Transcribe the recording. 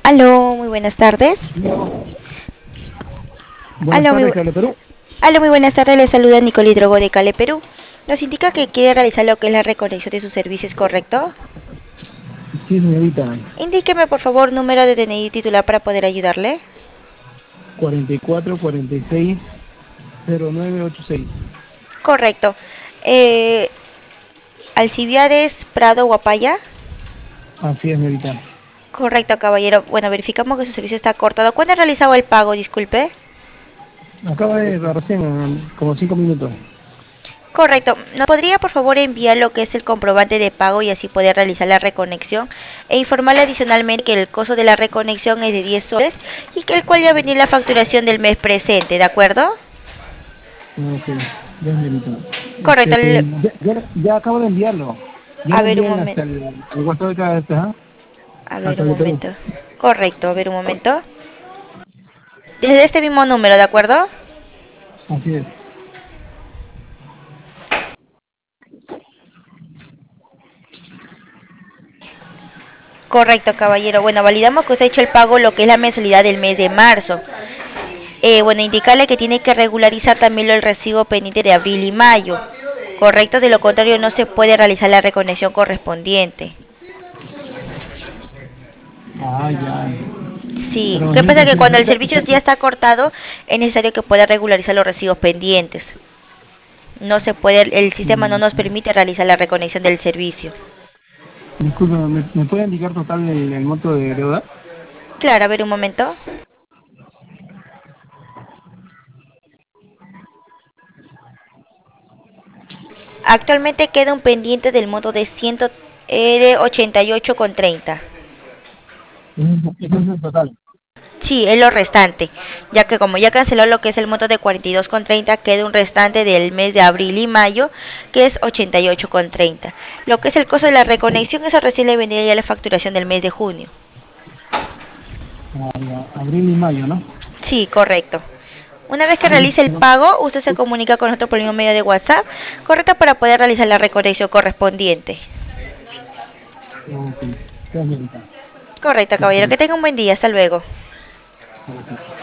Aló, muy buenas tardes. Buenas Aló, tardes, Cable Perú. aló, muy buenas tardes. Le saluda Nicole Drogo de Cale, Perú. Nos indica que quiere realizar lo que es la reconexión de sus servicios, ¿correcto? Sí, señorita. Indíqueme, por favor, número de DNI titular para poder ayudarle. 44460986. Correcto. Eh, Alcibiades Prado Guapaya. Así es, señorita. Correcto, caballero. Bueno, verificamos que su servicio está cortado. ¿Cuándo ha realizado el pago? Disculpe. Acaba de recién, como 5 minutos. Correcto. ¿Nos podría por favor enviar lo que es el comprobante de pago y así poder realizar la reconexión? E informarle adicionalmente que el costo de la reconexión es de 10 soles y que el cual ya venía la facturación del mes presente, ¿de acuerdo? Ok, ya, señorita. Correcto. Ya acabo de enviarlo. Ya A lo ver un envié hasta momento. el WhatsApp de cada este, ¿ah? A Al ver un Cable Perú. momento. Correcto, a ver un momento. Desde este mismo número, ¿de acuerdo? Así es. Correcto, caballero. Bueno, validamos que usted ha hecho el pago lo que es la mensualidad del mes de marzo. Bueno, indicarle que tiene que regularizar también el recibo pendiente de abril y mayo. Correcto, de lo contrario no se puede realizar la reconexión correspondiente. Ah, ya. Sí, Pero, ¿qué pasa? señorita, Que cuando el servicio ya está cortado, es necesario que pueda regularizar los recibos pendientes. No se puede, el sistema no nos permite realizar la reconexión del servicio. disculpe, ¿me puede indicar total el monto de deuda? Claro, a ver un momento. Actualmente queda un pendiente del monto de 88,30. Ese es el total. Sí, es lo restante, ya que como ya canceló lo que es el monto de 42,30, queda un restante del mes de abril y mayo, que es 88,30. Lo que es el costo de la reconexión, eso recién le vendría ya la facturación del mes de junio. Ah, ya. Abril y mayo, ¿no? Sí, correcto. Una vez que realice el pago, usted se comunica con nosotros por el mismo medio de WhatsApp, correcto, para poder realizar la reconexión correspondiente. Ok, ya, señorita. Correcto, caballero. Que Perfecto. tenga un buen día. Hasta luego. Ok.